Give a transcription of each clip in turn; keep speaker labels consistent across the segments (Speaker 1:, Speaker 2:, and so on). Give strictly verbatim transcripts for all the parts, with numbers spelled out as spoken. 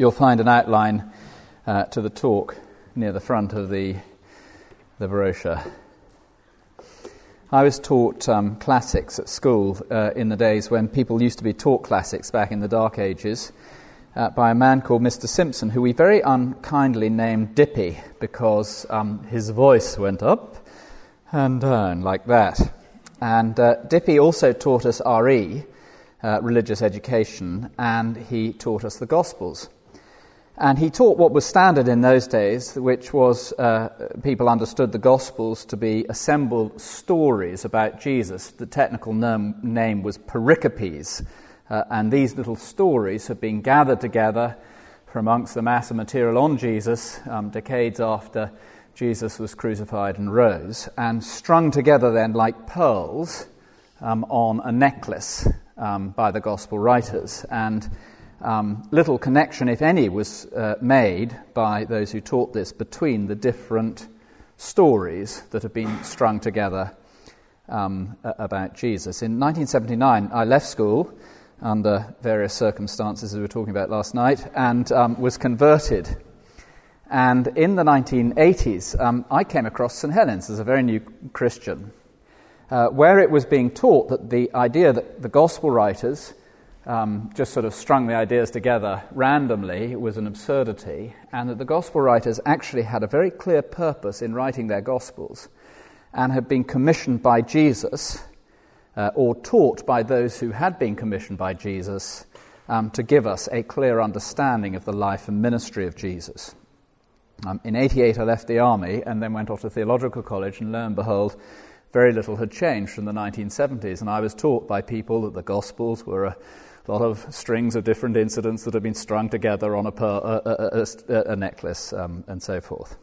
Speaker 1: You'll find an outline uh, to the talk near the front of the, the brochure. I was taught um, classics at school uh, in the days when people used to be taught classics back in the Dark Ages uh, by a man called Mister Simpson, who we very unkindly named Dippy because um, his voice went up and down like that. And uh, Dippy also taught us R E, uh, religious education, and he taught us the Gospels. And he taught what was standard in those days, which was uh, people understood the Gospels to be assembled stories about Jesus. The technical name, name was pericopes, uh, and these little stories have been gathered together from amongst the mass of material on Jesus um, decades after Jesus was crucified and rose, and strung together then like pearls um, on a necklace um, by the Gospel writers. And Um, little connection, if any, was uh, made by those who taught this between the different stories that have been strung together um, about Jesus. In nineteen seventy-nine, I left school under various circumstances, as we were talking about last night, and um, was converted. And in the nineteen eighties, um, I came across Saint Helens as a very new Christian, uh, where it was being taught that the idea that the Gospel writers Um, just sort of strung the ideas together randomly was an absurdity, and that the Gospel writers actually had a very clear purpose in writing their Gospels and had been commissioned by Jesus uh, or taught by those who had been commissioned by Jesus um, to give us a clear understanding of the life and ministry of Jesus. Um, in eighty-eight I left the army and then went off to theological college, and lo and behold, very little had changed from the nineteen seventies, and I was taught by people that the Gospels were a A lot of strings of different incidents that have been strung together on a, per, a, a, a, a necklace um, and so forth.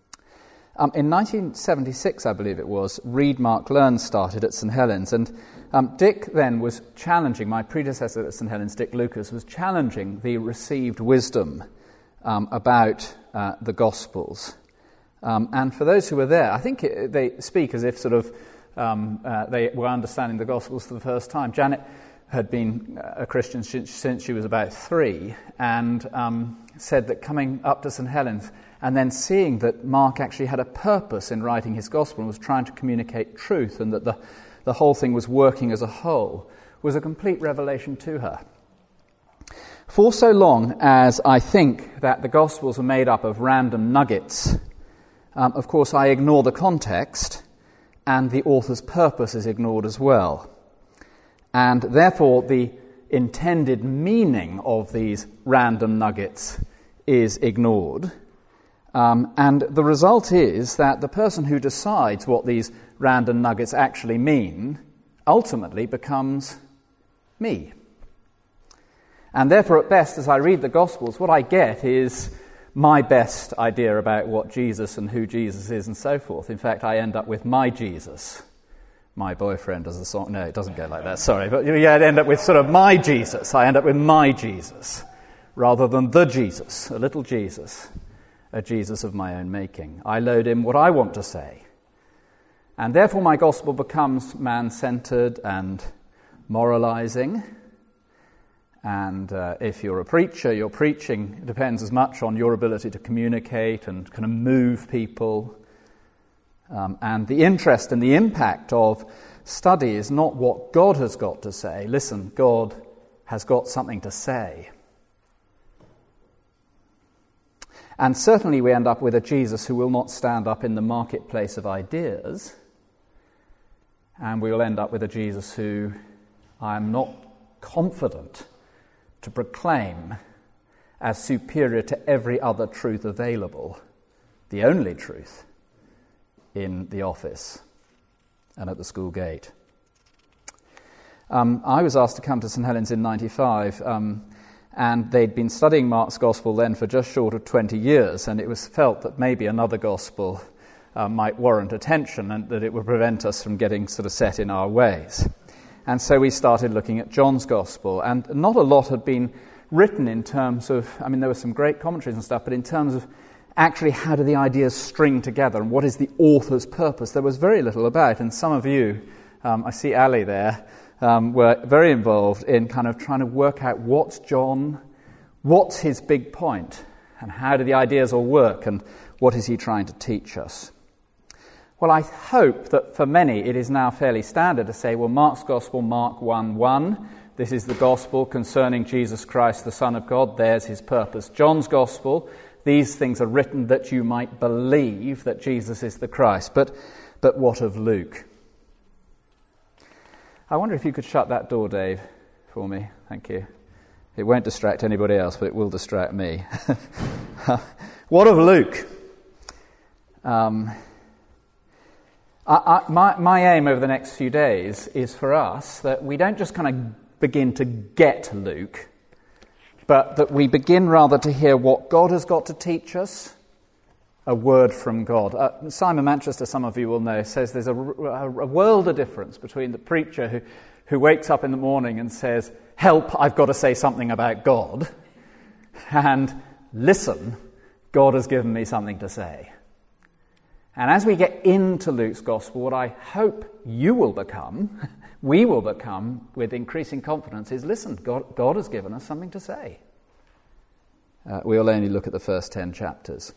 Speaker 1: Um, in nineteen seventy-six, I believe it was, Reed Mark Learn started at Saint Helens, and um, Dick then was challenging, my predecessor at Saint Helens, Dick Lucas, was challenging the received wisdom um, about uh, the Gospels. Um, and for those who were there, I think it, they speak as if sort of um, uh, they were understanding the Gospels for the first time. Janet had been a Christian since she was about three, and um, said that coming up to Saint Helens and then seeing that Mark actually had a purpose in writing his gospel and was trying to communicate truth, and that the, the whole thing was working as a whole, was a complete revelation to her. For so long as I think that the Gospels are made up of random nuggets, um, of course I ignore the context, and the author's purpose is ignored as well. And therefore, the intended meaning of these random nuggets is ignored. Um, and the result is that the person who decides what these random nuggets actually mean ultimately becomes me. And therefore, at best, as I read the Gospels, what I get is my best idea about what Jesus and who Jesus is and so forth. In fact, I end up with my Jesus. My boyfriend as a song. No, it doesn't go like that, sorry. But yeah, I end up with sort of my Jesus. I end up with my Jesus, rather than the Jesus, a little Jesus, a Jesus of my own making. I load in what I want to say. And therefore my gospel becomes man-centered and moralizing. And uh, if you're a preacher, your preaching depends as much on your ability to communicate and kind of move people. Um, and the interest and the impact of study is not what God has got to say. Listen, God has got something to say. And certainly we end up with a Jesus who will not stand up in the marketplace of ideas. And we will end up with a Jesus who I am not confident to proclaim as superior to every other truth available, the only truth in the office and at the school gate. Um, I was asked to come to Saint Helens in ninety-five, um, and they'd been studying Mark's Gospel then for just short of twenty years, and it was felt that maybe another Gospel uh, might warrant attention and that it would prevent us from getting sort of set in our ways. And so we started looking at John's Gospel, and not a lot had been written in terms of, I mean, there were some great commentaries and stuff, but in terms of actually how do the ideas string together and what is the author's purpose, there was very little about. And some of you, um, I see Ali there, um, were very involved in kind of trying to work out what's John, What's his big point? And how do the ideas all work? And what is he trying to teach us? Well, I hope that for many it is now fairly standard to say, well, Mark's Gospel, Mark one one, this is the Gospel concerning Jesus Christ, the Son of God, there's his purpose. John's Gospel, these things are written that you might believe that Jesus is the Christ. But, but what of Luke? I wonder if you could shut that door, Dave, for me. Thank you. It won't distract anybody else, but it will distract me. What of Luke? Um... I, I, my, my aim over the next few days is for us that we don't just kind of begin to get Luke, but that we begin rather to hear what God has got to teach us, a word from God. Uh, Simon Manchester, some of you will know, says there's a, a, a world of difference between the preacher who, who wakes up in the morning and says, help, I've got to say something about God, and listen, God has given me something to say. And as we get into Luke's Gospel, what I hope you will become, we will become with increasing confidence, is listen, God, God has given us something to say. Uh, we'll only look at the first ten chapters.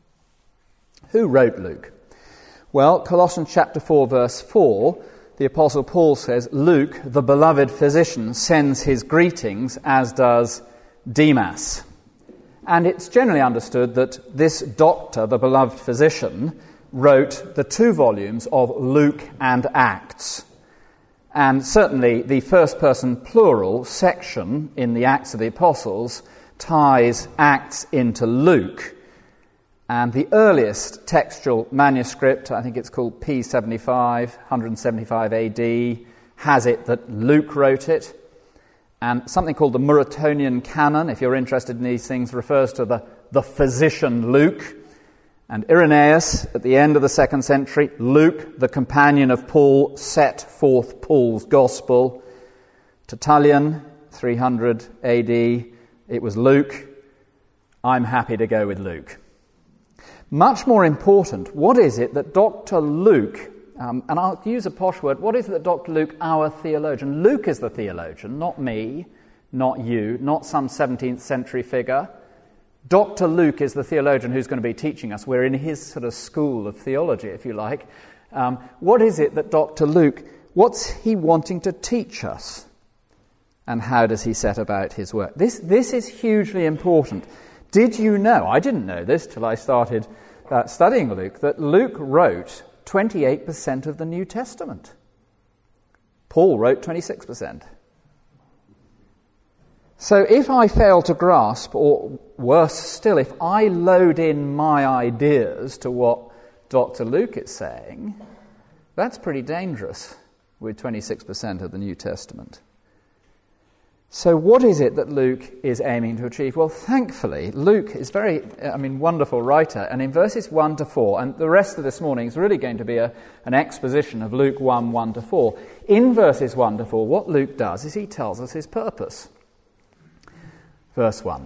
Speaker 1: Who wrote Luke? Well, Colossians chapter four, verse four, the Apostle Paul says, Luke, the beloved physician, sends his greetings, as does Demas. And it's generally understood that this doctor, the beloved physician, wrote the two volumes of Luke and Acts. And certainly the first-person plural section in the Acts of the Apostles ties Acts into Luke. And the earliest textual manuscript, I think it's called P seventy-five, one seventy-five A D, has it that Luke wrote it. And something called the Muratorian Canon, if you're interested in these things, refers to the, the physician Luke. And Irenaeus, at the end of the second century, Luke, the companion of Paul, set forth Paul's gospel. Tertullian, three hundred A D, it was Luke. I'm happy to go with Luke. Much more important, what is it that Doctor Luke, um, and I'll use a posh word, what is it that Doctor Luke, our theologian, Luke is the theologian, not me, not you, not some seventeenth century figure. Doctor Luke is the theologian who's going to be teaching us. We're in his sort of school of theology, if you like. Um, what is it that Doctor Luke, what's he wanting to teach us? And how does he set about his work? This, this is hugely important. Did you know, I didn't know this till I started uh, studying Luke, that Luke wrote twenty-eight percent of the New Testament. Paul wrote twenty-six percent. So if I fail to grasp, or worse still, if I load in my ideas to what Doctor Luke is saying, that's pretty dangerous with twenty-six percent of the New Testament. So what is it that Luke is aiming to achieve? Well, thankfully, Luke is very, I mean, wonderful writer, and in verses one to four, and the rest of this morning is really going to be a, an exposition of Luke one, one to four. In verses one to four, what Luke does is he tells us his purpose. Verse one.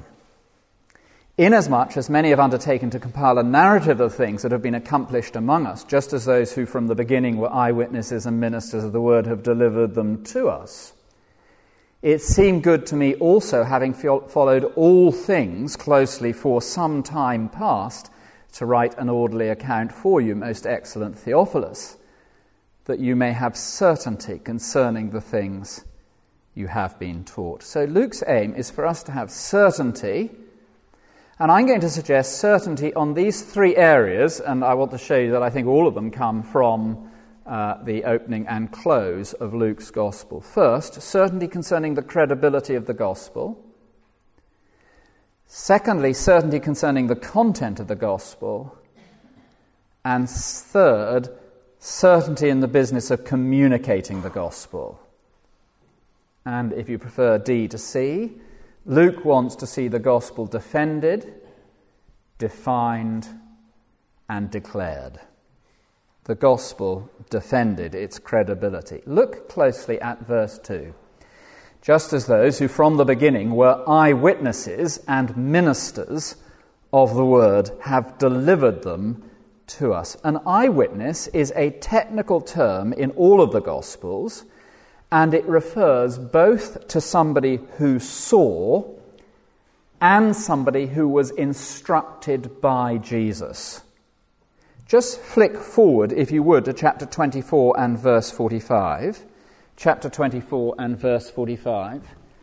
Speaker 1: Inasmuch as many have undertaken to compile a narrative of things that have been accomplished among us, just as those who from the beginning were eyewitnesses and ministers of the word have delivered them to us, it seemed good to me also, having followed all things closely for some time past, to write an orderly account for you, most excellent Theophilus, that you may have certainty concerning the things you have been taught. So Luke's aim is for us to have certainty, and I'm going to suggest certainty on these three areas, and I want to show you that I think all of them come from uh, the opening and close of Luke's Gospel. First, certainty concerning the credibility of the Gospel. Secondly, certainty concerning the content of the Gospel. And third, certainty in the business of communicating the Gospel. And if you prefer D to C, Luke wants to see the Gospel defended, defined, and declared. The Gospel defended, its credibility. Look closely at verse two. Just as those who from the beginning were eyewitnesses and ministers of the word have delivered them to us. An eyewitness is a technical term in all of the Gospels, and it refers both to somebody who saw and somebody who was instructed by Jesus. Just flick forward, if you would, to chapter twenty-four and verse forty-five. Chapter twenty-four and verse forty-five.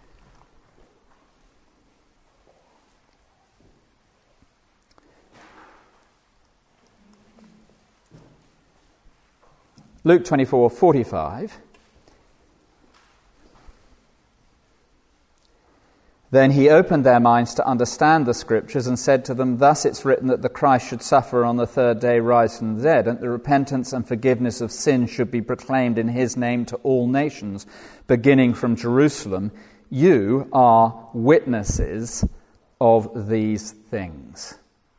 Speaker 1: Luke twenty-four forty-five. Then he opened their minds to understand the Scriptures and said to them, "Thus it's written that the Christ should suffer on the third day, rise from the dead, and the repentance and forgiveness of sins should be proclaimed in his name to all nations, beginning from Jerusalem. You are witnesses of these things."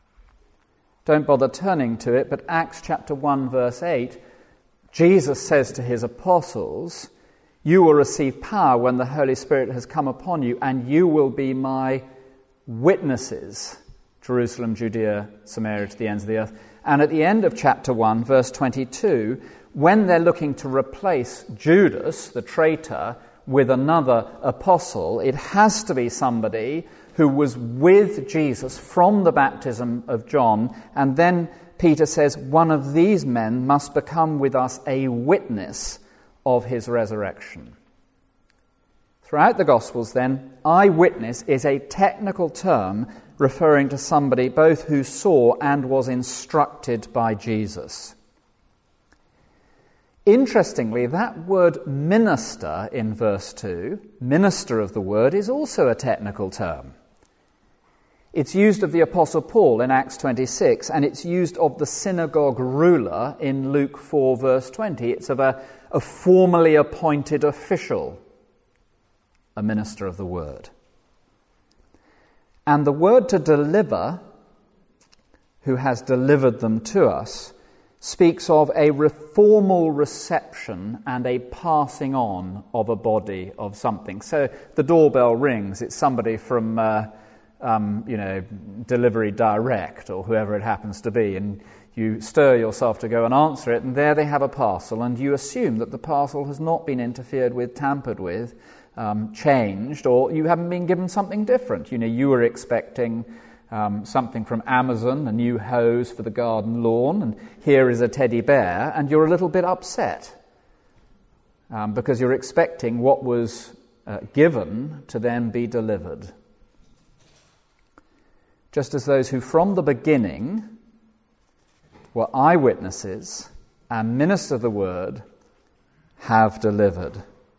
Speaker 1: Don't bother turning to it, but Acts chapter one, verse eight, Jesus says to his apostles, "You will receive power when the Holy Spirit has come upon you, and you will be my witnesses, Jerusalem, Judea, Samaria, to the ends of the earth." And at the end of chapter one, verse twenty-two, when they're looking to replace Judas, the traitor, with another apostle, it has to be somebody who was with Jesus from the baptism of John. And then Peter says, one of these men must become with us a witness of his resurrection. Throughout the Gospels, then, eyewitness is a technical term referring to somebody both who saw and was instructed by Jesus. Interestingly, that word minister in verse two, minister of the word, is also a technical term. It's used of the Apostle Paul in Acts twenty-six, and it's used of the synagogue ruler in Luke four, verse twenty. It's of a, a formally appointed official, a minister of the word. And the word to deliver, who has delivered them to us, speaks of a formal reception and a passing on of a body of something. So the doorbell rings, it's somebody from... Uh, Um, you know, Delivery Direct or whoever it happens to be, and you stir yourself to go and answer it, and there they have a parcel, and you assume that the parcel has not been interfered with, tampered with, um, changed, or you haven't been given something different. You know, you were expecting um, something from Amazon, a new hose for the garden lawn, and here is a teddy bear, and you're a little bit upset um, because you're expecting what was uh, given to then be delivered. Just as those who from the beginning were eyewitnesses and ministered the word have delivered.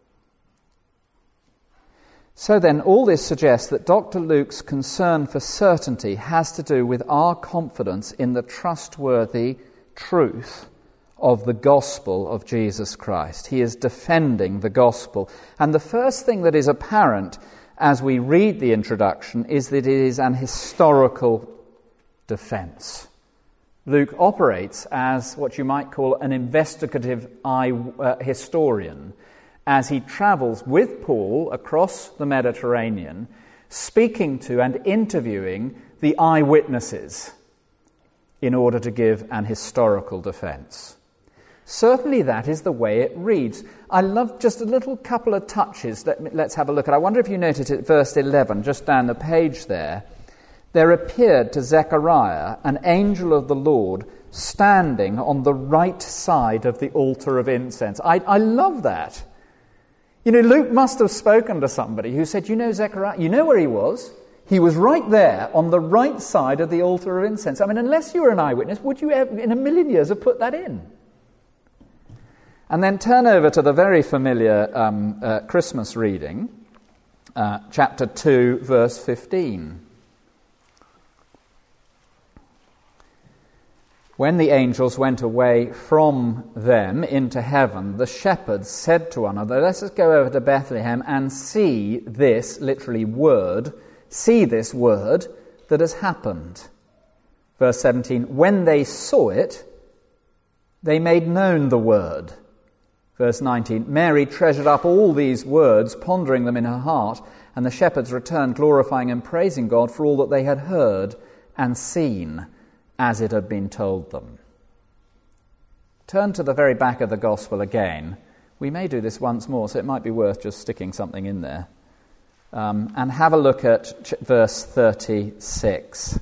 Speaker 1: So then, all this suggests that Doctor Luke's concern for certainty has to do with our confidence in the trustworthy truth of the gospel of Jesus Christ. He is defending the gospel. And the first thing that is apparent as we read the introduction is that it is an historical defense. Luke operates as what you might call an investigative eye, uh, historian, as he travels with Paul across the Mediterranean, speaking to and interviewing the eyewitnesses in order to give an historical defense. Certainly that is the way it reads. I love just a little couple of touches. Let me, let's have a look at. I wonder if you noticed it, verse eleven, just down the page there. There appeared to Zechariah an angel of the Lord standing on the right side of the altar of incense. I, I love that. You know, Luke must have spoken to somebody who said, you know, Zechariah, you know where he was? He was right there on the right side of the altar of incense. I mean, unless you were an eyewitness, would you ever, in a million years, have put that in? And then turn over to the very familiar um, uh, Christmas reading, uh, chapter two, verse fifteen. When the angels went away from them into heaven, the shepherds said to one another, "Let us go over to Bethlehem and see this," literally word, see this word that has happened. Verse seventeen, when they saw it, they made known the word. Verse nineteen, Mary treasured up all these words, pondering them in her heart, and the shepherds returned, glorifying and praising God for all that they had heard and seen, as it had been told them. Turn to the very back of the Gospel again. We may do this once more, so it might be worth just sticking something in there. um, and have a look at ch- verse thirty-six.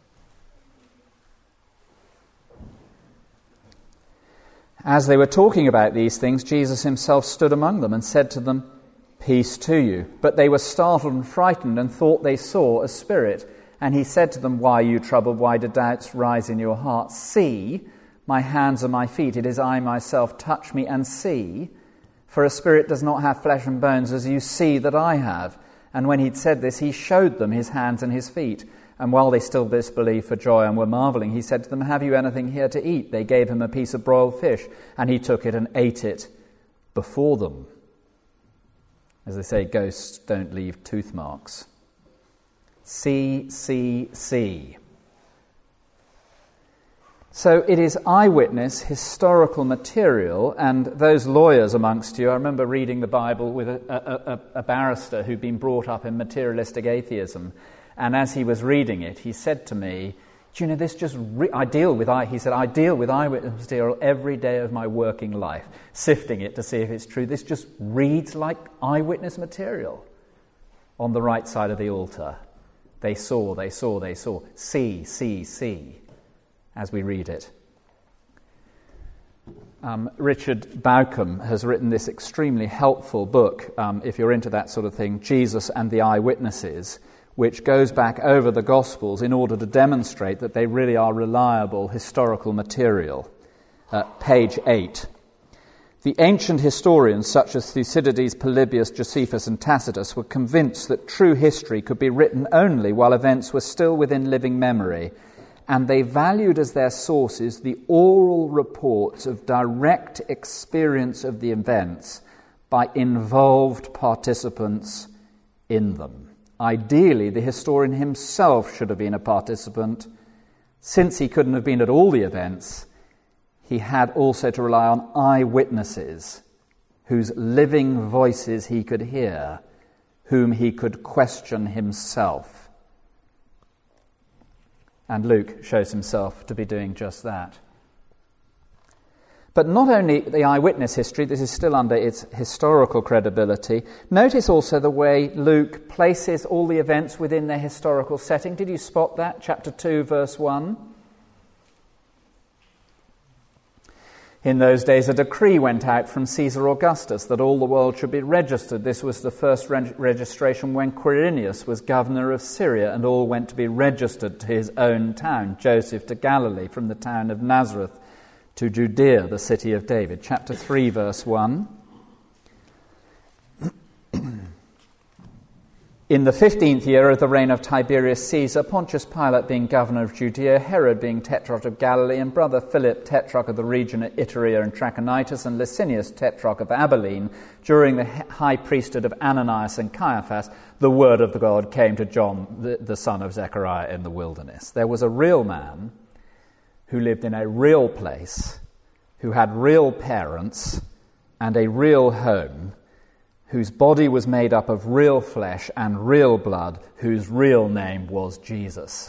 Speaker 1: As they were talking about these things, Jesus himself stood among them and said to them, "Peace to you." But they were startled and frightened and thought they saw a spirit. And he said to them, "Why are you troubled? Why do doubts rise in your hearts? See, my hands and my feet. It is I myself. Touch me and see. For a spirit does not have flesh and bones, as you see that I have." And when he'd said this, he showed them his hands and his feet. And while they still disbelieved for joy and were marveling, he said to them, "Have you anything here to eat?" They gave him a piece of broiled fish, and he took it and ate it before them. As they say, ghosts don't leave tooth marks. See, see, see. So it is eyewitness, historical material, and those lawyers amongst you, I remember reading the Bible with a, a, a, a barrister who'd been brought up in materialistic atheism, and as he was reading it, he said to me, "Do you know, this just, re- I deal with, I, he said, I deal with eyewitness material every day of my working life, sifting it to see if it's true. This just reads like eyewitness material." On the right side of the altar, they saw, they saw, they saw. See, see, see, as we read it. Um, Richard Bauckham has written this extremely helpful book, um, if you're into that sort of thing, Jesus and the Eyewitnesses, which goes back over the Gospels in order to demonstrate that they really are reliable historical material. Uh, page eight. The ancient historians such as Thucydides, Polybius, Josephus and Tacitus were convinced that true history could be written only while events were still within living memory, and they valued as their sources the oral reports of direct experience of the events by involved participants in them. Ideally, the historian himself should have been a participant. Since he couldn't have been at all the events, he had also to rely on eyewitnesses whose living voices he could hear, whom he could question himself. And Luke shows himself to be doing just that. But not only the eyewitness history, this is still under its historical credibility. Notice also the way Luke places all the events within their historical setting. Did you spot that? Chapter two, verse one. In those days, a decree went out from Caesar Augustus that all the world should be registered. This was the first reg- registration when Quirinius was governor of Syria, and all went to be registered to his own town. Joseph to Galilee, from the town of Nazareth to Judea, the city of David. Chapter three, verse one. In the fifteenth year of the reign of Tiberius Caesar, Pontius Pilate being governor of Judea, Herod being tetrarch of Galilee, and brother Philip tetrarch of the region of Iturea and Trachonitis, and Licinius tetrarch of Abilene, during the high priesthood of Ananias and Caiaphas, the word of the God came to John, the, the son of Zechariah, in the wilderness. There was a real man who lived in a real place, who had real parents and a real home, whose body was made up of real flesh and real blood, whose real name was Jesus.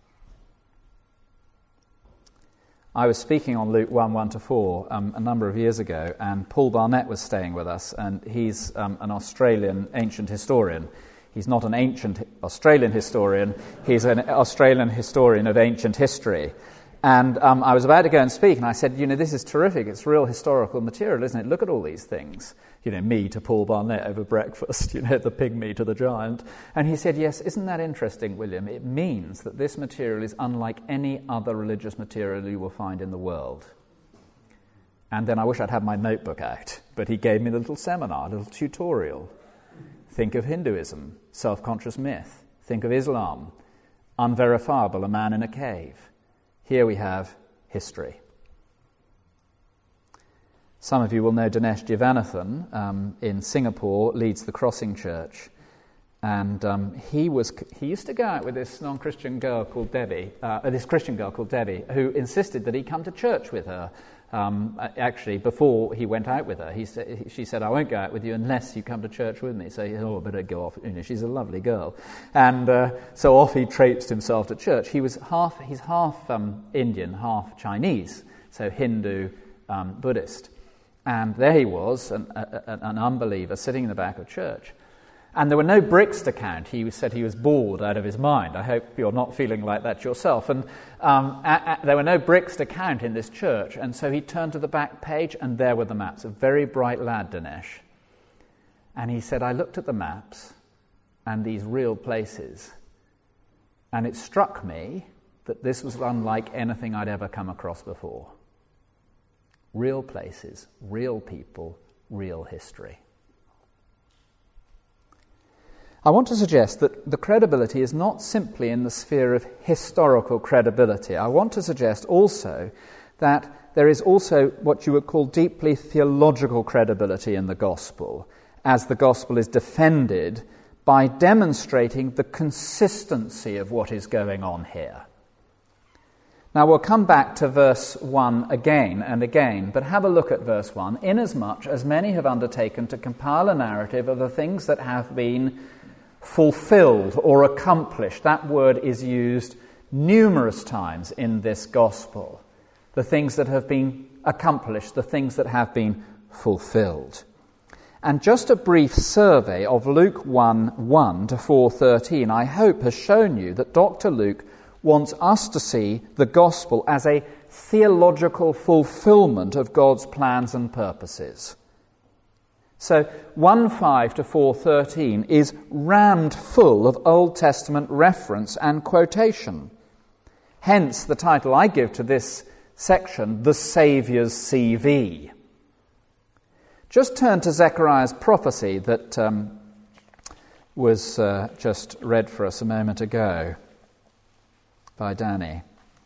Speaker 1: I was speaking on Luke one, one to four um, a number of years ago, and Paul Barnett was staying with us, and he's um, an Australian ancient historian. He's not an ancient Australian historian, he's an Australian historian of ancient history. And um, I was about to go and speak, and I said, you know, this is terrific. It's real historical material, isn't it? Look at all these things. You know, me to Paul Barnett over breakfast, you know, the pygmy to the giant. And he said, yes, isn't that interesting, William? It means that this material is unlike any other religious material you will find in the world. And then I wish I'd had my notebook out, but he gave me a little seminar, a little tutorial. Think of Hinduism, self-conscious myth. Think of Islam, unverifiable, a man in a cave. Here we have history. Some of you will know Dinesh Jivanathan um, in Singapore, leads the Crossing Church. And um, he was he used to go out with this non-Christian girl called Debbie, uh, this Christian girl called Debbie, who insisted that he come to church with her. Um, actually, before he went out with her, he sa- she said, "I won't go out with you unless you come to church with me." So he said, "Oh, I better go off." You know, she's a lovely girl, and uh, so off he traipsed himself to church. He was half he's half um, Indian, half Chinese, so Hindu, um, Buddhist, and there he was, an, a, an unbeliever, sitting in the back of church. And there were no bricks to count. He said he was bored out of his mind. I hope you're not feeling like that yourself. And um, a- a- there were no bricks to count in this church. And so he turned to the back page, and there were the maps. A very bright lad, Dinesh. And he said, I looked at the maps and these real places, and it struck me that this was unlike anything I'd ever come across before. Real places, real people, real history. I want to suggest that the credibility is not simply in the sphere of historical credibility. I want to suggest also that there is also what you would call deeply theological credibility in the gospel, as the gospel is defended by demonstrating the consistency of what is going on here. Now we'll come back to verse one again and again, but have a look at verse one. Inasmuch as many have undertaken to compile a narrative of the things that have been fulfilled or accomplished. That word is used numerous times in this gospel. The things that have been accomplished, the things that have been fulfilled. And just a brief survey of Luke one one to four thirteen, I hope, has shown you that Doctor Luke wants us to see the gospel as a theological fulfillment of God's plans and purposes. So one five to four thirteen is rammed full of Old Testament reference and quotation. Hence the title I give to this section, The Saviour's C V. Just turn to Zechariah's prophecy that um, was uh, just read for us a moment ago by Danny.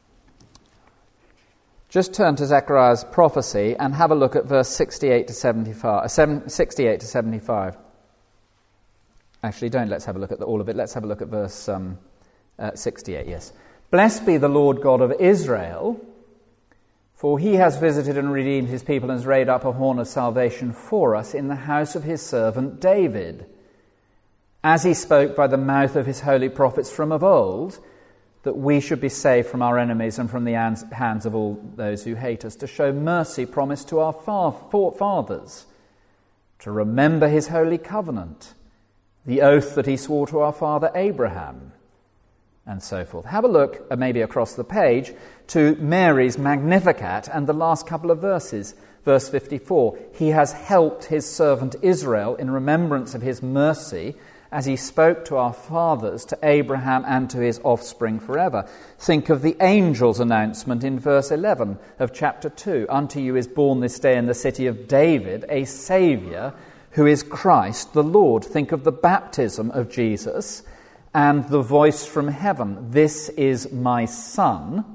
Speaker 1: Just turn to Zechariah's prophecy and have a look at verse sixty-eight to seventy-five. Uh, seven, sixty-eight to seventy-five. Actually, don't let's have a look at the, all of it. Let's have a look at verse um, uh, sixty-eight, yes. Blessed be the Lord God of Israel, for he has visited and redeemed his people and has raised up a horn of salvation for us in the house of his servant David, as he spoke by the mouth of his holy prophets from of old, that we should be saved from our enemies and from the hands of all those who hate us, to show mercy promised to our fathers, to remember his holy covenant, the oath that he swore to our father Abraham, and so forth. Have a look, uh, maybe across the page, to Mary's Magnificat and the last couple of verses. Verse fifty-four, he has helped his servant Israel in remembrance of his mercy, as he spoke to our fathers, to Abraham and to his offspring forever. Think of the angel's announcement in verse eleven of chapter two. Unto you is born this day in the city of David a Saviour, who is Christ the Lord. Think of the baptism of Jesus and the voice from heaven. This is my Son,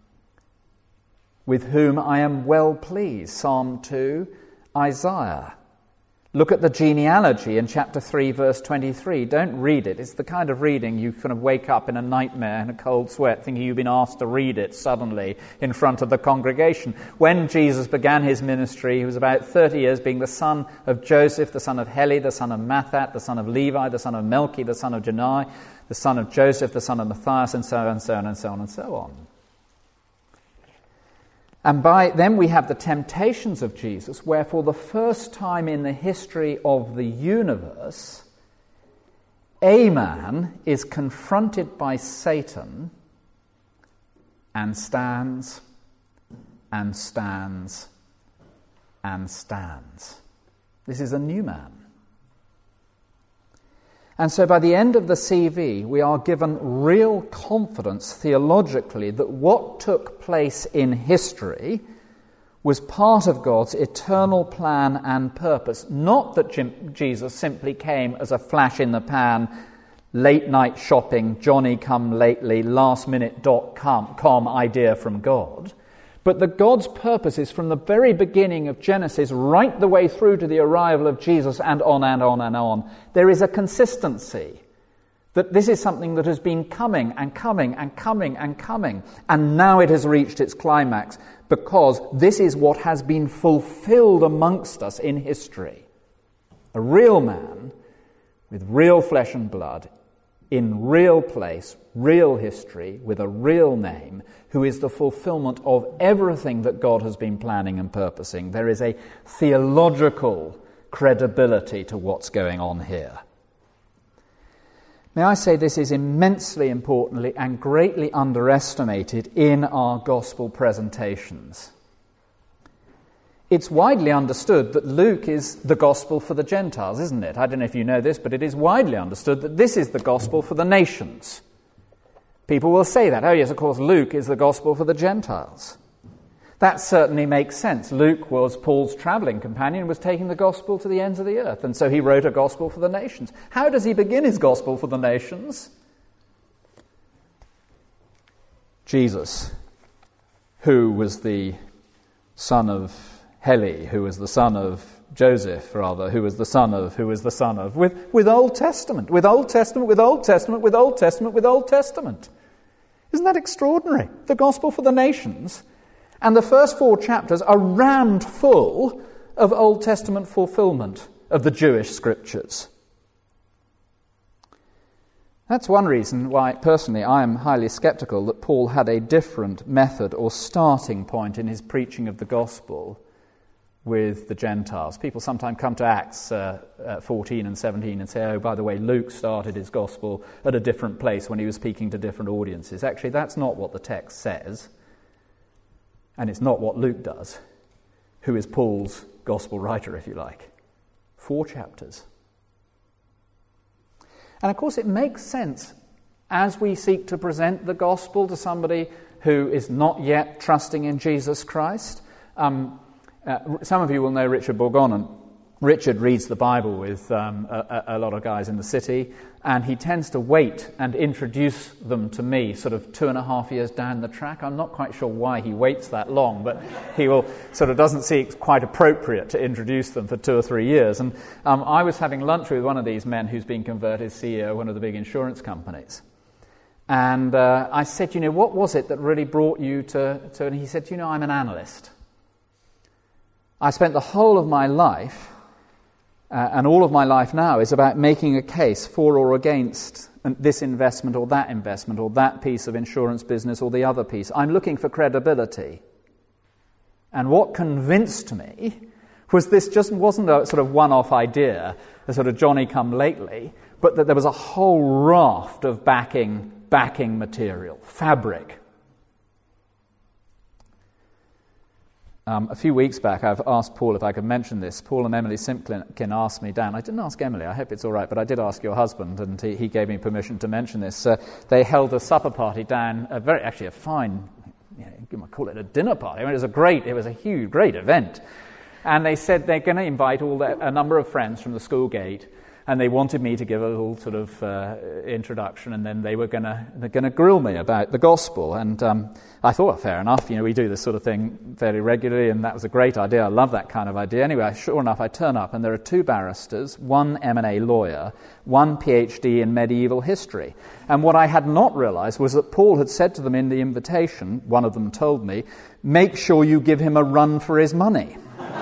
Speaker 1: with whom I am well pleased. Psalm two, Isaiah. Look at the genealogy in chapter three, verse twenty-three. Don't read it. It's the kind of reading you kind of wake up in a nightmare in a cold sweat thinking you've been asked to read it suddenly in front of the congregation. When Jesus began his ministry, he was about thirty years, being the son of Joseph, the son of Heli, the son of Mathat, the son of Levi, the son of Melchi, the son of Janai, the son of Joseph, the son of Matthias, and so on and so on and so on and so on. And by then we have the temptations of Jesus, where for the first time in the history of the universe, a man is confronted by Satan and stands and stands and stands. This is a new man. And so by the end of the C V, we are given real confidence theologically that what took place in history was part of God's eternal plan and purpose. Not that Jim, Jesus simply came as a flash in the pan, late night shopping, Johnny come lately, last minute dot com idea from God. But that God's purpose is from the very beginning of Genesis right the way through to the arrival of Jesus and on and on and on. There is a consistency that this is something that has been coming and coming and coming and coming, and now it has reached its climax because this is what has been fulfilled amongst us in history. A real man with real flesh and blood, in real place, real history, with a real name, who is the fulfillment of everything that God has been planning and purposing. There is a theological credibility to what's going on here. May I say this is immensely importantly and greatly underestimated in our gospel presentations. It's widely understood that Luke is the gospel for the Gentiles, isn't it? I don't know if you know this, but it is widely understood that this is the gospel for the nations. People will say that. Oh yes, of course, Luke is the gospel for the Gentiles. That certainly makes sense. Luke was Paul's travelling companion, was taking the gospel to the ends of the earth, and so he wrote a gospel for the nations. How does he begin his gospel for the nations? Jesus, who was the son of Heli, who was the son of Joseph, rather, who was the son of, who was the son of, with, with Old Testament, with Old Testament, with Old Testament, with Old Testament, with Old Testament. Isn't that extraordinary? The gospel for the nations. And the first four chapters are rammed full of Old Testament fulfillment of the Jewish scriptures. That's one reason why, personally, I am highly sceptical that Paul had a different method or starting point in his preaching of the gospel with the Gentiles. People sometimes come to Acts uh, uh, fourteen and seventeen and say, oh, by the way, Luke started his gospel at a different place when he was speaking to different audiences. Actually, that's not what the text says. And it's not what Luke does, who is Paul's gospel writer, if you like. Four chapters. And of course it makes sense as we seek to present the gospel to somebody who is not yet trusting in Jesus Christ. Um, uh, some of you will know Richard Bourgonnen. Richard reads the Bible with um, a, a lot of guys in the city, and he tends to wait and introduce them to me sort of two and a half years down the track. I'm not quite sure why he waits that long, but he will sort of doesn't see it quite appropriate to introduce them for two or three years. And um, I was having lunch with one of these men who's been converted C E O of one of the big insurance companies. And uh, I said, you know, what was it that really brought you to, to... And he said, you know, I'm an analyst. I spent the whole of my life... Uh, and all of my life now is about making a case for or against this investment or that investment or that piece of insurance business or the other piece. I'm looking for credibility. And what convinced me was this just wasn't a sort of one-off idea, a sort of Johnny-come-lately, but that there was a whole raft of backing, backing material, fabric. Um, a few weeks back, I've asked Paul if I could mention this. Paul and Emily Simpkin asked me, Dan, I didn't ask Emily, I hope it's all right, but I did ask your husband, and he, he gave me permission to mention this. Uh, they held a supper party down, a very, actually a fine, you know, you might call it a dinner party. I mean, it was a great, it was a huge, great event. And they said they're going to invite all the, a number of friends from the school gate, and they wanted me to give a little sort of uh, introduction, and then they were going to they're going to grill me about the gospel. And um, I thought, well, fair enough. You know, we do this sort of thing fairly regularly, and that was a great idea. I love that kind of idea. Anyway, sure enough, I turn up, and there are two barristers, one M and A lawyer, one P H D in medieval history. And what I had not realized was that Paul had said to them in the invitation, one of them told me, make sure you give him a run for his money.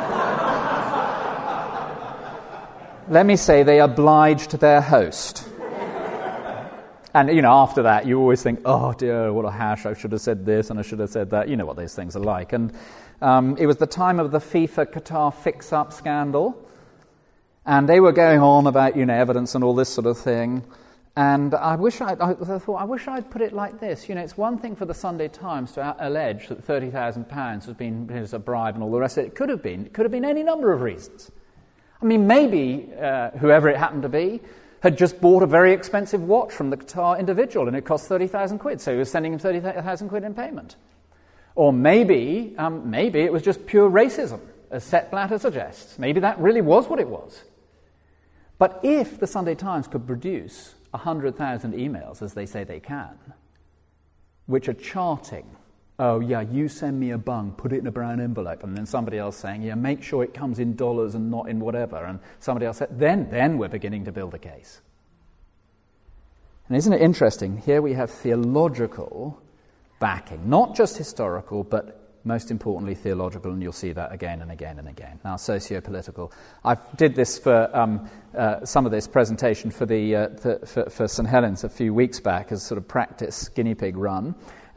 Speaker 1: Let me say they obliged their host. And, you know, after that, you always think, oh, dear, what a hash, I should have said this and I should have said that. You know what those things are like. And um, it was the time of the FIFA Qatar fix-up scandal. And they were going on about, you know, evidence and all this sort of thing. And I wish I'd, I thought, I wish I'd put it like this. You know, it's one thing for the Sunday Times to allege that thirty thousand pounds has been as a bribe and all the rest of it. It could have been. It could have been any number of reasons. I mean, maybe uh, whoever it happened to be had just bought a very expensive watch from the Qatar individual and it cost thirty thousand quid, so he was sending him thirty thousand quid in payment. Or maybe, um, maybe it was just pure racism, as Sepp Blatter suggests. Maybe that really was what it was. But if the Sunday Times could produce one hundred thousand emails, as they say they can, which are charting, oh, yeah, you send me a bung, put it in a brown envelope, and then somebody else saying, yeah, make sure it comes in dollars and not in whatever, and somebody else said, then, then we're beginning to build a case. And isn't it interesting? Here we have theological backing, not just historical, but most importantly theological, and you'll see that again and again and again. Now, socio-political. I did this for um, uh, some of this presentation for the uh, for, for, for Saint Helens a few weeks back as sort of practice guinea pig run.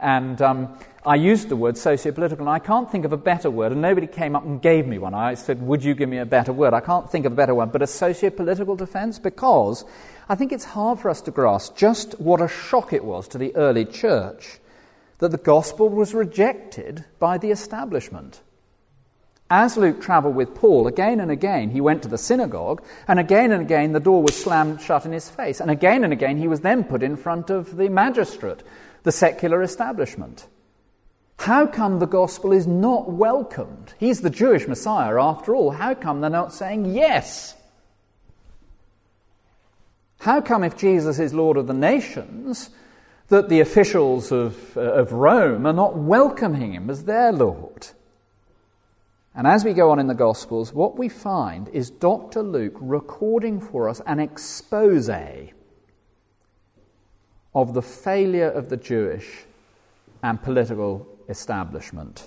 Speaker 1: And um, I used the word socio-political, and I can't think of a better word, and nobody came up and gave me one. I said, would you give me a better word? I can't think of a better one, but a socio-political defense, because I think it's hard for us to grasp just what a shock it was to the early church that the gospel was rejected by the establishment. As Luke travelled with Paul, again and again he went to the synagogue, and again and again the door was slammed shut in his face, and again and again he was then put in front of the magistrate, the secular establishment. How come the gospel is not welcomed? He's the Jewish Messiah after all. How come they're not saying yes? How come, if Jesus is Lord of the nations, that the officials of, uh, of Rome are not welcoming him as their Lord? And as we go on in the Gospels, what we find is Doctor Luke recording for us an expose of the failure of the Jewish and political establishment.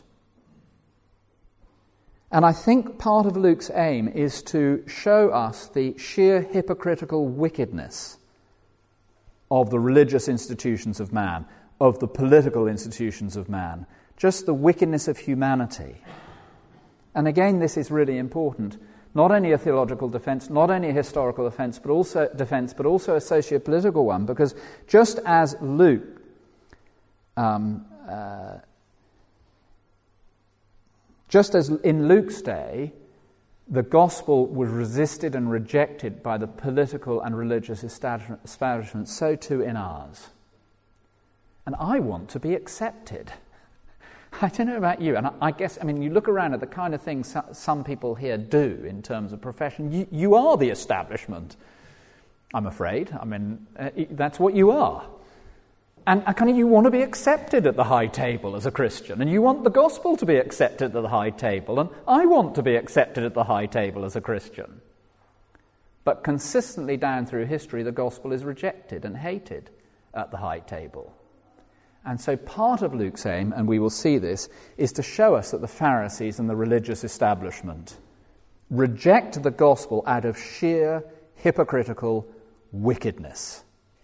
Speaker 1: And I think part of Luke's aim is to show us the sheer hypocritical wickedness of the religious institutions of man, of the political institutions of man, just the wickedness of humanity. And again, this is really important. Not only a theological defense, not only a historical defense, but also defense, but also a socio-political one, because just as Luke um, uh, just as in Luke's day, the gospel was resisted and rejected by the political and religious establishment, so too in ours. And I want to be accepted. I don't know about you, and I guess, I mean, you look around at the kind of things some people here do in terms of profession. You, you are the establishment, I'm afraid. I mean, uh, that's what you are. And uh, kind of you want to be accepted at the high table as a Christian, and you want the gospel to be accepted at the high table, and I want to be accepted at the high table as a Christian. But consistently down through history, the gospel is rejected and hated at the high table. And so part of Luke's aim, and we will see this, is to show us that the Pharisees and the religious establishment reject the gospel out of sheer hypocritical wickedness.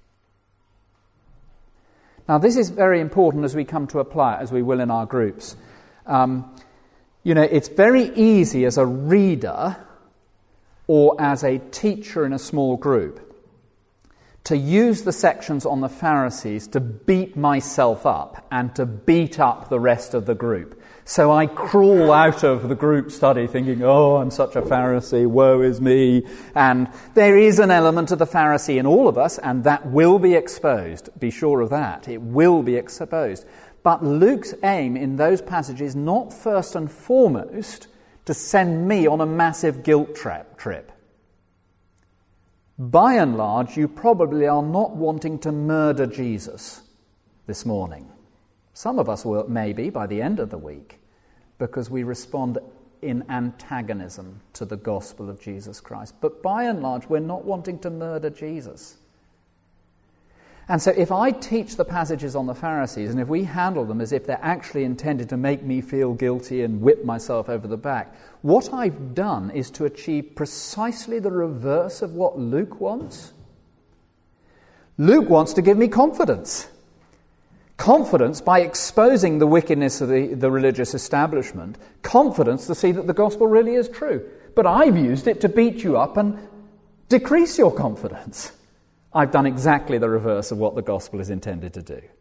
Speaker 1: Now, this is very important as we come to apply it, as we will in our groups. Um, you know, it's very easy as a reader or as a teacher in a small group to use the sections on the Pharisees to beat myself up and to beat up the rest of the group. So I crawl out of the group study thinking, oh, I'm such a Pharisee, woe is me. And there is an element of the Pharisee in all of us, and that will be exposed. Be sure of that. It will be exposed. But Luke's aim in those passages, not first and foremost to send me on a massive guilt trap trip. By and large, you probably are not wanting to murder Jesus this morning. Some of us will, maybe, by the end of the week, because we respond in antagonism to the gospel of Jesus Christ. But by and large, we're not wanting to murder Jesus. And so if I teach the passages on the Pharisees, and if we handle them as if they're actually intended to make me feel guilty and whip myself over the back, what I've done is to achieve precisely the reverse of what Luke wants. Luke wants to give me confidence. Confidence by exposing the wickedness of the, the religious establishment. Confidence to see that the gospel really is true. But I've used it to beat you up and decrease your confidence. I've done exactly the reverse of what the gospel is intended to do.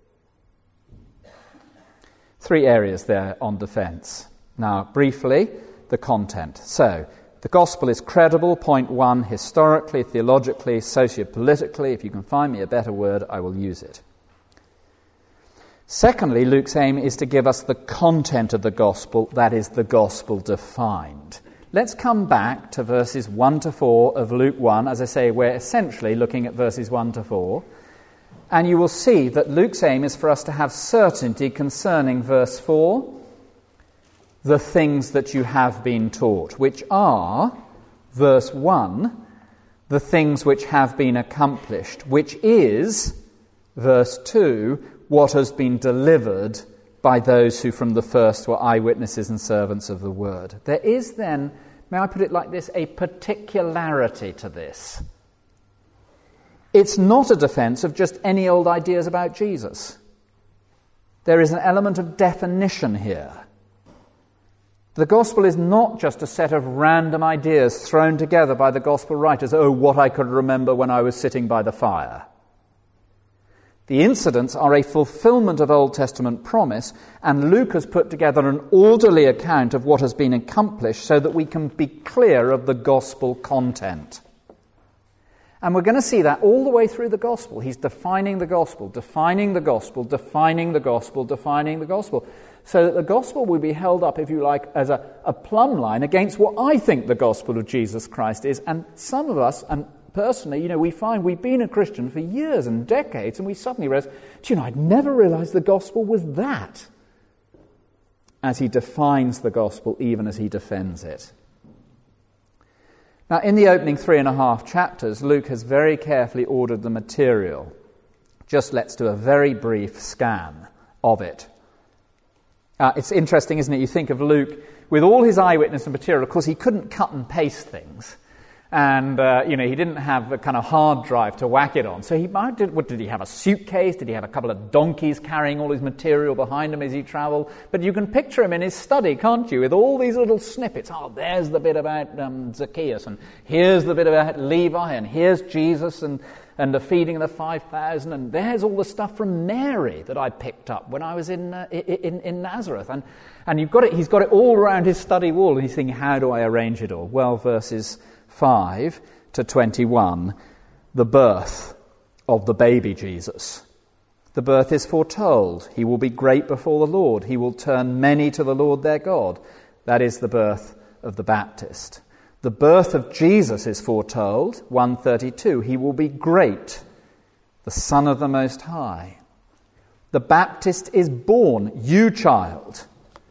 Speaker 1: Three areas there on defense. Now, briefly, the content. So, the gospel is credible, point one, historically, theologically, socio-politically. If you can find me a better word, I will use it. Secondly, Luke's aim is to give us the content of the gospel, that is, the gospel defined. Let's come back to verses one to four of Luke one. As I say, we're essentially looking at verses one to four. And you will see that Luke's aim is for us to have certainty concerning verse four, the things that you have been taught, which are, verse one, the things which have been accomplished, which is, verse two, what has been delivered by those who from the first were eyewitnesses and servants of the word. There is then, may I put it like this, a particularity to this. It's not a defense of just any old ideas about Jesus. There is an element of definition here. The gospel is not just a set of random ideas thrown together by the gospel writers. Oh, what I could remember when I was sitting by the fire. The incidents are a fulfillment of Old Testament promise, and Luke has put together an orderly account of what has been accomplished so that we can be clear of the gospel content. And we're going to see that all the way through the gospel. He's defining the gospel, defining the gospel, defining the gospel, defining the gospel, so that the gospel will be held up, if you like, as a, a plumb line against what I think the gospel of Jesus Christ is. And some of us, and personally, you know, we find we've been a Christian for years and decades, and we suddenly realize, do you know, I'd never realized the gospel was that, as he defines the gospel even as he defends it. Now, in the opening three and a half chapters, Luke has very carefully ordered the material. Just let's do a very brief scan of it. Uh, it's interesting, isn't it? You think of Luke, with all his eyewitness and material, of course, he couldn't cut and paste things. And, uh, you know, he didn't have a kind of hard drive to whack it on. So he might did, what, did he have a suitcase? Did he have a couple of donkeys carrying all his material behind him as he travelled? But you can picture him in his study, can't you, with all these little snippets. Oh, there's the bit about um, Zacchaeus, and here's the bit about Levi, and here's Jesus and, and the feeding of the five thousand, and there's all the stuff from Mary that I picked up when I was in uh, in, in Nazareth. And, and you've got it. He's got it all around his study wall, and he's thinking, how do I arrange it all? Well, verses five to twenty-one, the birth of the baby Jesus. The birth is foretold. He will be great before the Lord. He will turn many to the Lord their God. That is the birth of the Baptist. The birth of Jesus is foretold, one thirty-two. He will be great, the Son of the Most High. The Baptist is born, you child.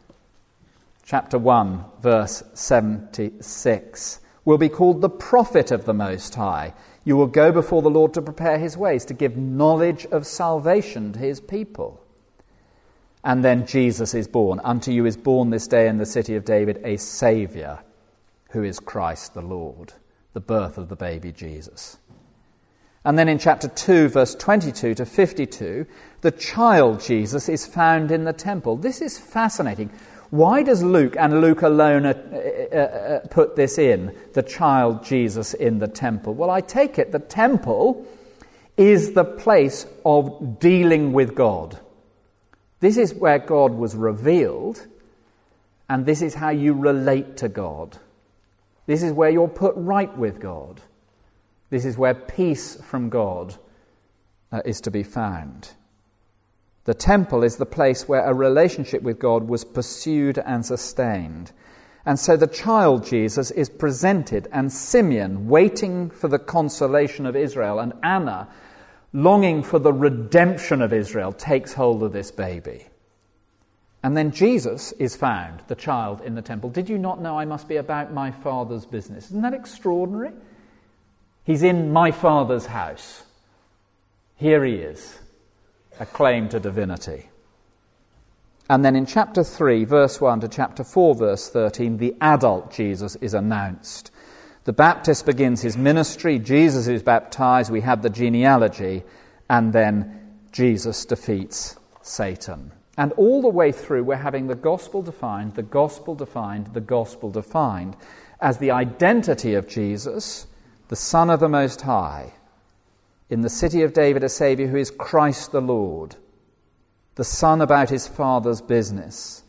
Speaker 1: Chapter one, verse seventy-six. Will be called the prophet of the Most High. You will go before the Lord to prepare his ways, to give knowledge of salvation to his people. And then Jesus is born. Unto you is born this day in the city of David a Saviour, who is Christ the Lord. The birth of the baby Jesus. And then in chapter two, verse twenty-two to fifty-two, the child Jesus is found in the temple. This is fascinating. Why does Luke, and Luke alone, uh, uh, uh, put this in, the child Jesus in the temple? Well, I take it the temple is the place of dealing with God. This is where God was revealed, and this is how you relate to God. This is where you're put right with God. This is where peace from God uh, is to be found. The temple is the place where a relationship with God was pursued and sustained. And so the child Jesus is presented, and Simeon, waiting for the consolation of Israel, and Anna, longing for the redemption of Israel, takes hold of this baby. And then Jesus is found, the child, in the temple. Did you not know I must be about my Father's business? Isn't that extraordinary? He's in my Father's house. Here he is. A claim to divinity. And then in chapter three, verse one to chapter four, verse thirteen, the adult Jesus is announced. The Baptist begins his ministry, Jesus is baptized, we have the genealogy, and then Jesus defeats Satan. And all the way through we're having the gospel defined, the gospel defined, the gospel defined as the identity of Jesus, the Son of the Most High, in the city of David, a Saviour who is Christ the Lord, the Son about his Father's business,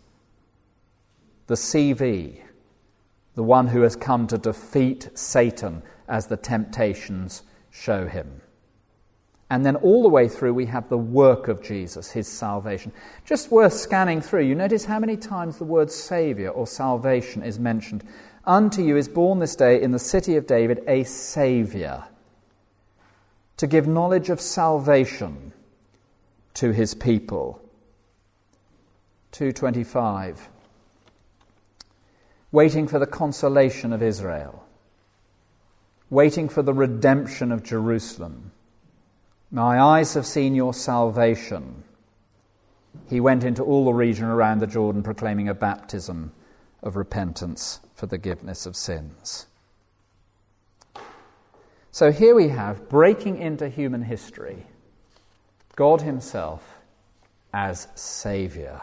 Speaker 1: the C V, the one who has come to defeat Satan as the temptations show him. And then all the way through we have the work of Jesus, his salvation. Just worth scanning through. You notice how many times the word Saviour or salvation is mentioned. Unto you is born this day in the city of David a Saviour, to give knowledge of salvation to his people. two twenty-five. Waiting for the consolation of Israel. Waiting for the redemption of Jerusalem. My eyes have seen your salvation. He went into all the region around the Jordan proclaiming a baptism of repentance for the forgiveness of sins. So here we have, breaking into human history, God himself as Saviour.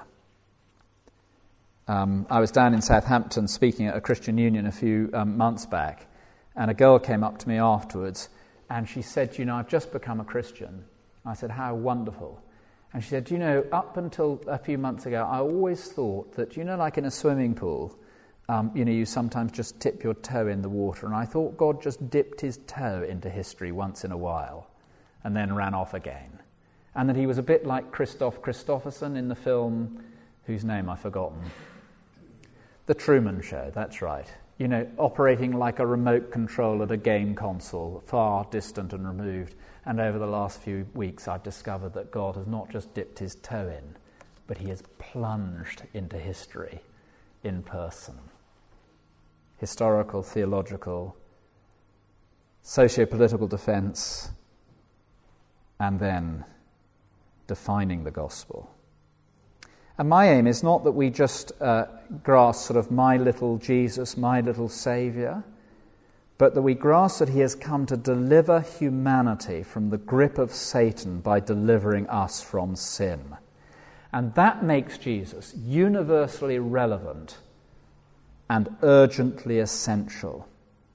Speaker 1: Um, I was down in Southampton speaking at a Christian Union a few um, months back, and a girl came up to me afterwards, and she said, you know, I've just become a Christian. I said, how wonderful. And she said, you know, up until a few months ago, I always thought that, you know, like in a swimming pool, um, you know, you sometimes just tip your toe in the water, and I thought God just dipped his toe into history once in a while and then ran off again. And that he was a bit like Christoph Christopherson in the film, whose name I've forgotten. The Truman Show, that's right. You know, operating like a remote control at a game console, far distant and removed. And over the last few weeks, I've discovered that God has not just dipped his toe in, but he has plunged into history in person. Historical, theological, socio-political defense, and then defining the gospel. And my aim is not that we just uh, grasp sort of my little Jesus, my little Saviour, but that we grasp that he has come to deliver humanity from the grip of Satan by delivering us from sin. And that makes Jesus universally relevant and urgently essential.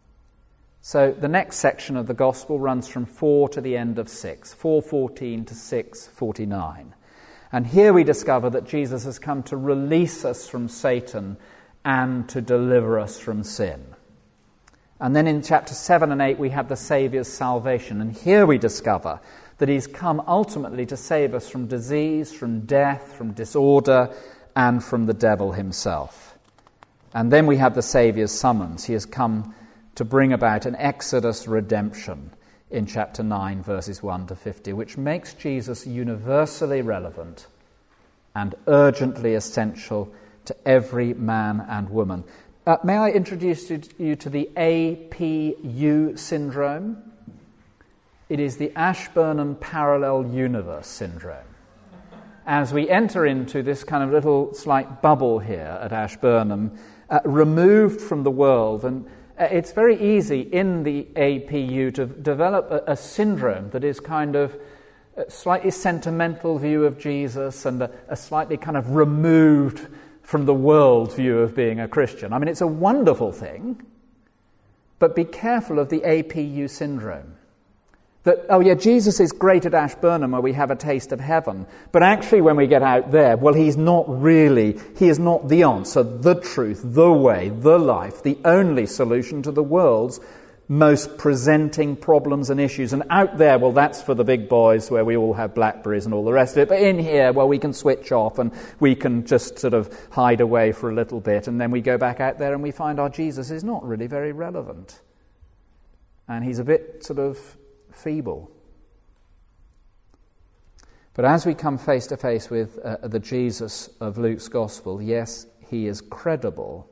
Speaker 1: So the next section of the gospel runs from four to the end of six, four fourteen to six forty-nine. And here we discover that Jesus has come to release us from Satan and to deliver us from sin. And then in chapter seven and eight we have the Saviour's salvation. And here we discover that he's come ultimately to save us from disease, from death, from disorder, and from the devil himself. And then we have the Saviour's summons. He has come to bring about an Exodus redemption in chapter nine, verses one to fifty, which makes Jesus universally relevant and urgently essential to every man and woman. Uh, may I introduce you to the A P U syndrome? It is the Ashburnham Parallel Universe syndrome. As we enter into this kind of little slight bubble here at Ashburnham, uh, removed from the world, and uh, it's very easy in the A P U to develop a, a syndrome that is kind of a slightly sentimental view of Jesus and a, a slightly kind of removed from the world view of being a Christian. I mean, it's a wonderful thing, but be careful of the A P U syndrome. That, oh yeah, Jesus is great at Ashburnham where we have a taste of heaven, but actually when we get out there, well, he's not really, he is not the answer, the truth, the way, the life, the only solution to the world's most presenting problems and issues. And out there, well, that's for the big boys where we all have Blackberries and all the rest of it. But in here, well, we can switch off and we can just sort of hide away for a little bit. And then we go back out there and we find our Jesus is not really very relevant. And he's a bit sort of feeble. But as we come face to face with uh, the Jesus of Luke's gospel, yes, he is credible.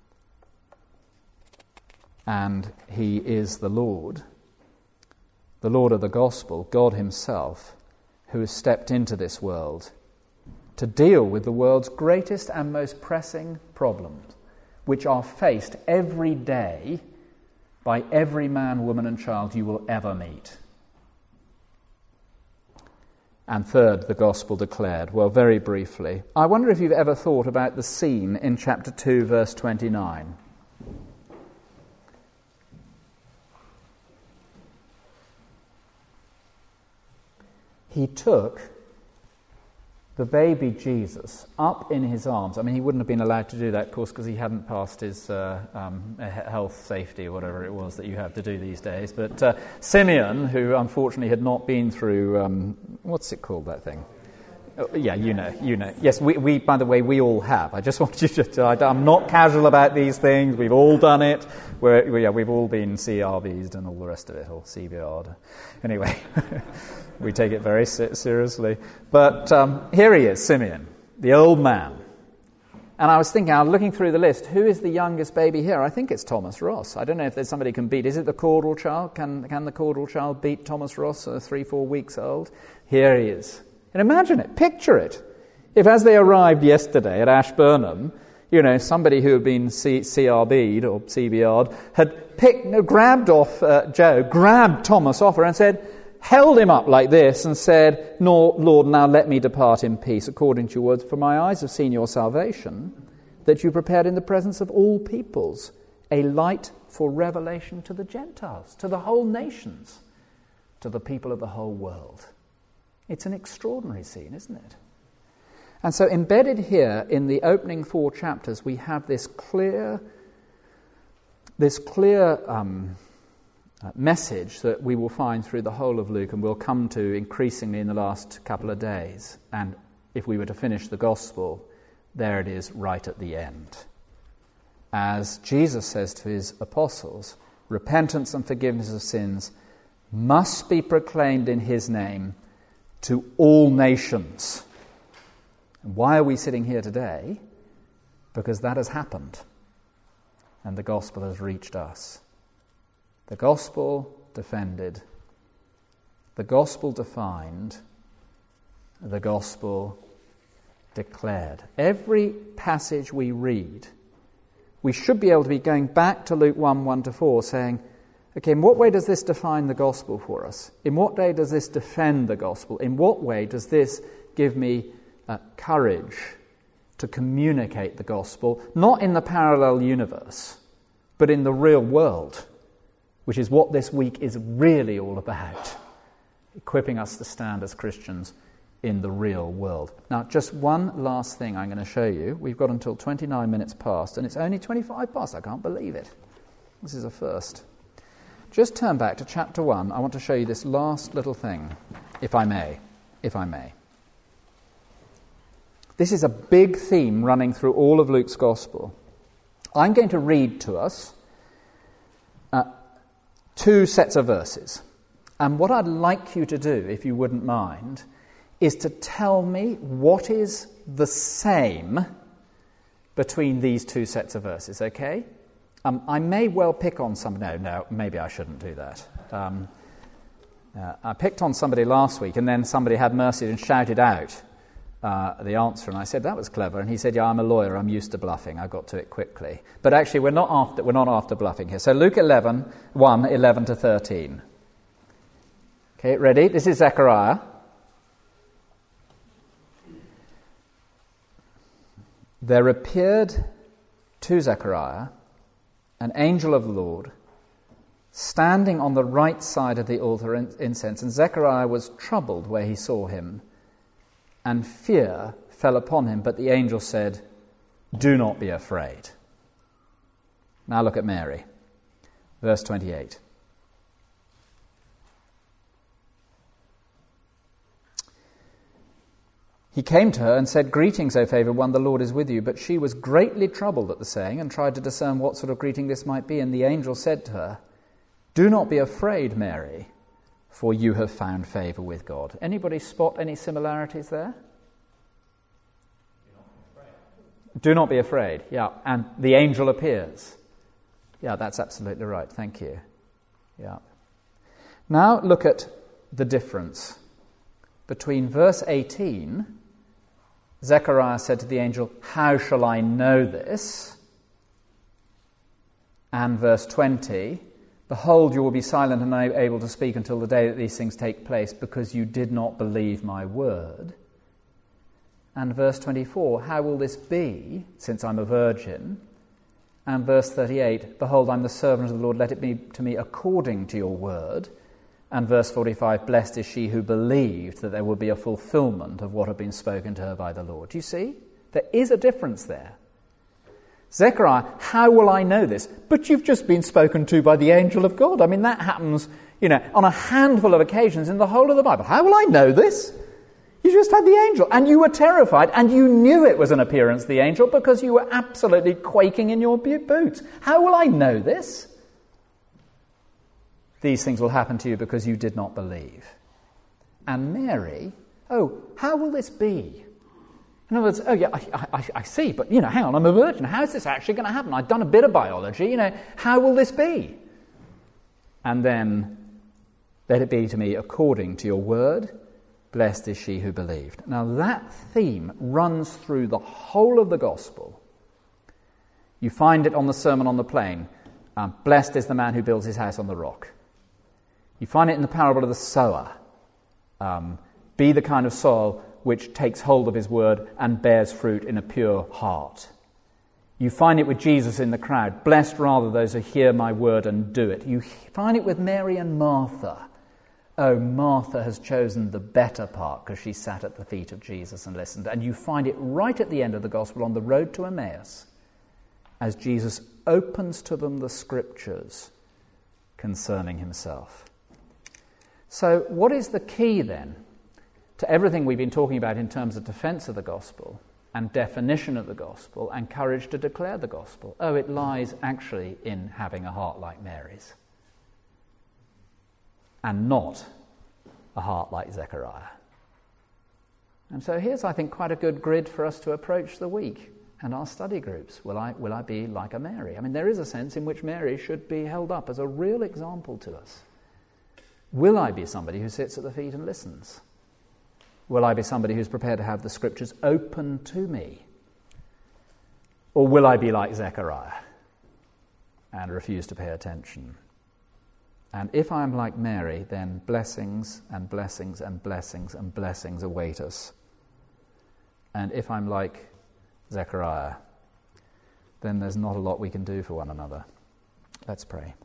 Speaker 1: And he is the Lord, the Lord of the gospel, God himself, who has stepped into this world to deal with the world's greatest and most pressing problems, which are faced every day by every man, woman, and child you will ever meet. And third, the gospel declared. Well, very briefly, I wonder if you've ever thought about the scene in chapter two, verse twenty-nine. He took the baby Jesus up in his arms. I mean, he wouldn't have been allowed to do that, of course, because he hadn't passed his uh, um, health safety or whatever it was that you have to do these days. But uh, Simeon, who unfortunately had not been through, um, what's it called, that thing? Oh, yeah, you know, you know. Yes, we, we, by the way, we all have. I just want you to, I, I'm not casual about these things. We've all done it. We're, we, yeah, we've all been C R V'd and all the rest of it, or C B R'd. Anyway, we take it very seriously. But um, here he is, Simeon, the old man. And I was thinking, I was looking through the list, who is the youngest baby here? I think it's Thomas Ross. I don't know if there's somebody can beat. Is it the caudal child? Can, can the caudal child beat Thomas Ross, uh, three, four weeks old? Here he is. And imagine it, picture it. If as they arrived yesterday at Ashburnham, you know, somebody who had been C- CRB'd or C B R'd had picked, grabbed off uh, Joe, grabbed Thomas off her and said, held him up like this and said, "No, Lord, now let me depart in peace, according to your words, for my eyes have seen your salvation, that you prepared in the presence of all peoples a light for revelation to the Gentiles, to the whole nations, to the people of the whole world." It's an extraordinary scene, isn't it? And so embedded here in the opening four chapters, we have this clear, this clear um, uh, message that we will find through the whole of Luke and we'll come to increasingly in the last couple of days. And if we were to finish the gospel, there it is right at the end. As Jesus says to his apostles, repentance and forgiveness of sins must be proclaimed in his name to all nations. And why are we sitting here today? Because that has happened. And the gospel has reached us. The gospel defended. The gospel defined. The gospel declared. Every passage we read, we should be able to be going back to Luke one, one to four, saying, okay, in what way does this define the gospel for us? In what way does this defend the gospel? In what way does this give me uh, courage to communicate the gospel, not in the parallel universe, but in the real world, which is what this week is really all about, equipping us to stand as Christians in the real world. Now, just one last thing I'm going to show you. We've got until twenty-nine minutes past, and it's only twenty-five past. I can't believe it. This is a first. Just turn back to chapter one. I want to show you this last little thing, if I may, if I may. This is a big theme running through all of Luke's gospel. I'm going to read to us uh, two sets of verses. And what I'd like you to do, if you wouldn't mind, is to tell me what is the same between these two sets of verses, okay? Um, I may well pick on some... No, no, maybe I shouldn't do that. Um, uh, I picked on somebody last week, and then somebody had mercy and shouted out uh, the answer, and I said, that was clever. And he said, yeah, I'm a lawyer, I'm used to bluffing, I got to it quickly. But actually, we're not after, we're not after bluffing here. So Luke eleven, one, eleven to thirteen. Okay, ready? This is Zechariah. There appeared to Zechariah an angel of the Lord standing on the right side of the altar in incense, and Zechariah was troubled where he saw him, and fear fell upon him, but the angel said, do not be afraid. Now look at Mary, verse twenty-eight. He came to her and said, greetings, O favoured one, the Lord is with you. But she was greatly troubled at the saying and tried to discern what sort of greeting this might be. And the angel said to her, do not be afraid, Mary, for you have found favour with God. Anybody spot any similarities there? Do not be afraid. Yeah, and the angel appears. Yeah, that's absolutely right. Thank you. Yeah. Now look at the difference between verse eighteen. Zechariah said to the angel, how shall I know this? And verse twenty, behold, you will be silent and unable to speak until the day that these things take place, because you did not believe my word. And verse twenty-four, how will this be, since I'm a virgin? And verse thirty-eight, behold, I'm the servant of the Lord, let it be to me according to your word. And verse forty-five, blessed is she who believed that there would be a fulfillment of what had been spoken to her by the Lord. Do you see? There is a difference there. Zechariah, how will I know this? But you've just been spoken to by the angel of God. I mean, that happens, you know, on a handful of occasions in the whole of the Bible. How will I know this? You just had the angel, and you were terrified, and you knew it was an appearance of the angel because you were absolutely quaking in your boots. How will I know this? These things will happen to you because you did not believe. And Mary, oh, how will this be? In other words, oh yeah, I, I, I see, but, you know, hang on, I'm a virgin. How is this actually going to happen? I've done a bit of biology, you know, how will this be? And then, let it be to me according to your word, blessed is she who believed. Now that theme runs through the whole of the gospel. You find it on the Sermon on the Plain. Um, blessed is the man who builds his house on the rock. You find it in the parable of the sower. Um, be the kind of soil which takes hold of his word and bears fruit in a pure heart. You find it with Jesus in the crowd. Blessed rather those who hear my word and do it. You find it with Mary and Martha. Oh, Martha has chosen the better part because she sat at the feet of Jesus and listened. And you find it right at the end of the gospel on the road to Emmaus as Jesus opens to them the scriptures concerning himself. So what is the key then to everything we've been talking about in terms of defense of the gospel and definition of the gospel and courage to declare the gospel? Oh, it lies actually in having a heart like Mary's and not a heart like Zechariah. And so here's, I think, quite a good grid for us to approach the week and our study groups. Will I, will I be like a Mary? I mean, there is a sense in which Mary should be held up as a real example to us. Will I be somebody who sits at the feet and listens? Will I be somebody who's prepared to have the scriptures open to me? Or will I be like Zechariah and refuse to pay attention? And if I'm like Mary, then blessings and blessings and blessings and blessings await us. And if I'm like Zechariah, then there's not a lot we can do for one another. Let's pray.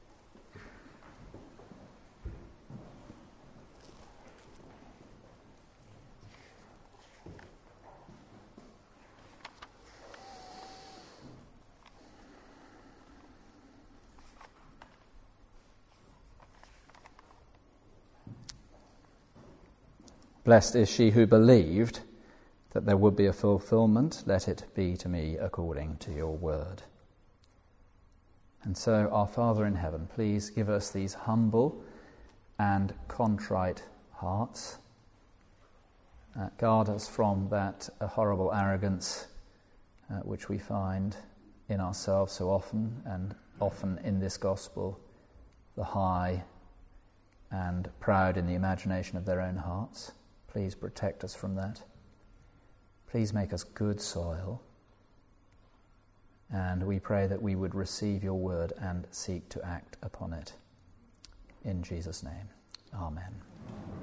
Speaker 1: Blessed is she who believed that there would be a fulfillment. Let it be to me according to your word. And so, our Father in heaven, please give us these humble and contrite hearts. Uh, guard us from that uh, horrible arrogance uh, which we find in ourselves so often, and often in this gospel, the high and proud in the imagination of their own hearts. Please protect us from that. Please make us good soil. And we pray that we would receive your word and seek to act upon it. In Jesus' name, amen.